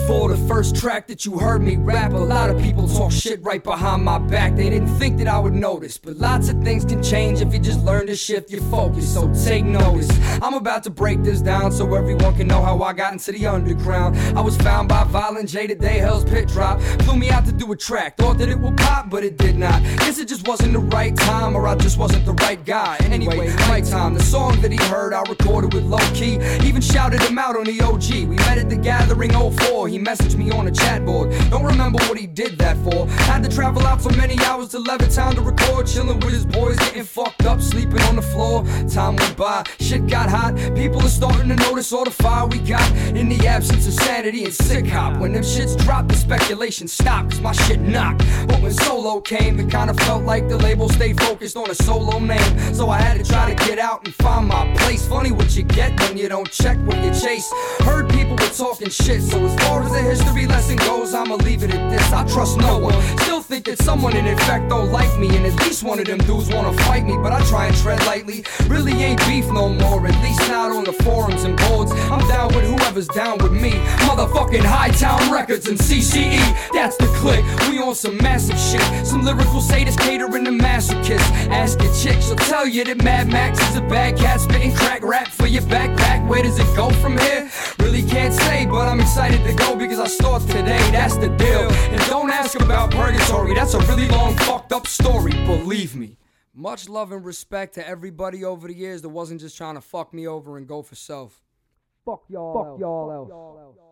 For the first track that you heard me rap, a lot of people talk shit right behind my back. They didn't think that I would notice, but lots of things can change if you just learn to shift your focus, so take notice. I'm about to break this down so everyone can know how I got into the underground. I was found by Violent J the day Hell's Pit drop. Flew me out to do a track, thought that it would pop, but it did not. Guess it just wasn't the right time, or I just wasn't the right guy. Anyway, my time, the song that he heard I recorded with Low Key. Even shouted him out on the OG. We met at the Gathering 04. He messaged me on a chat board. Don't remember what he did that for. Had to travel out for many hours to Levittown to record. Chilling with his boys, getting fucked up, sleeping on the floor. Time went by, shit got hot. People are starting to notice all the fire we got. In the absence of sanity and sick hop. When them shits dropped, the speculation stopped, cause my shit knocked. But when Solo came, it kinda felt like the label stayed focused on a solo name. So I had to try to get out and find my place. Funny what you get when you don't check what you chase. Heard people were talking shit, so as far as the history lesson goes, I'ma leave it at this. I trust no one. Still think that someone in effect don't like me, and at least one of them dudes wanna fight me, but I try and tread lightly. Really ain't beef no more, at least not on the forums and boards. I'm down with whoever's down with me. Motherfucking Hightown Records and CCE, that's the click. We on some massive shit. Some lyrical sadists catering to masochists. Ask your chick, she'll tell you that Mad Max is a bad cat spitting crack rap for your backpack. Where does it go from here? Really can't say, but I'm excited to go because I start today, that's the deal. And don't ask about purgatory, that's a really long fucked up story, believe me. Much love and respect to everybody over the years that wasn't just trying to fuck me over and go for self. Fuck y'all else.